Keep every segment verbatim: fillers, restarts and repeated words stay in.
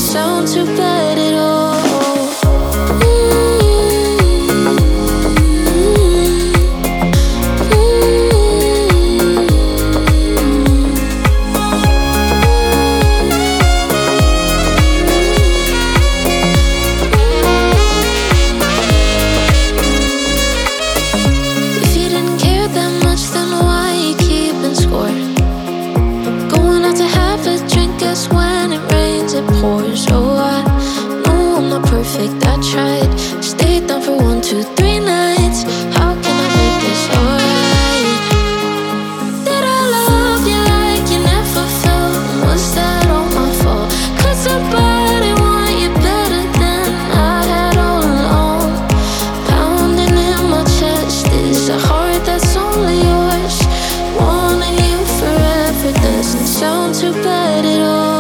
sound too bad at all. Oh, I know I'm not perfect, I tried. Stayed down for one, two, three nights. How can I make this alright? Did I love you like you never felt? Was that all my fault? Could somebody want you better than I had all along? Pounding in my chest is a heart that's only yours. Wanting you forever doesn't sound too bad at all.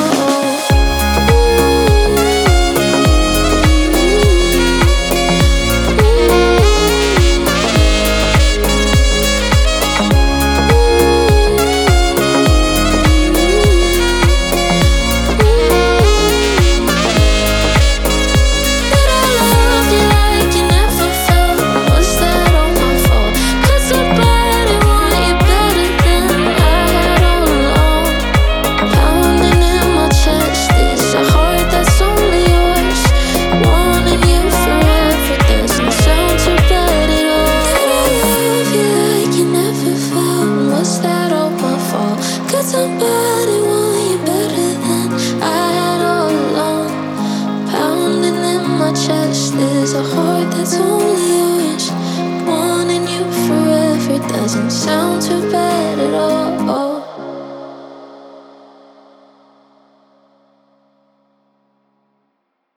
Somebody want you better than I had all along. Pounding in my chest is a heart that's only yours. Wanting you forever doesn't sound too bad at all.